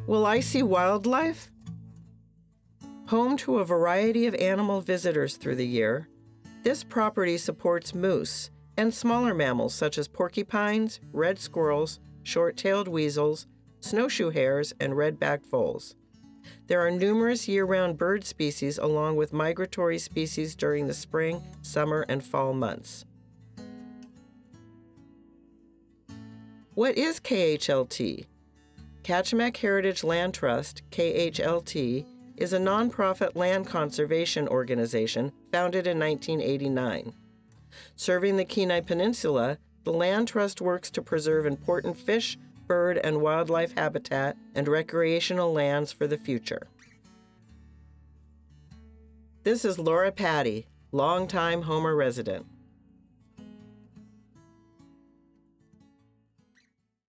Will I see wildlife? Home to a variety of animal visitors through the year, this property supports moose and smaller mammals such as porcupines, red squirrels, short-tailed weasels, snowshoe hares, and red-backed voles. There are numerous year-round bird species along with migratory species during the spring, summer, and fall months. What is KHLT? Kachemak Heritage Land Trust, KHLT, is a nonprofit land conservation organization founded in 1989. Serving the Kenai Peninsula, the Land Trust works to preserve important fish, bird, and wildlife habitat and recreational lands for the future. This is Laura Patty, longtime Homer resident.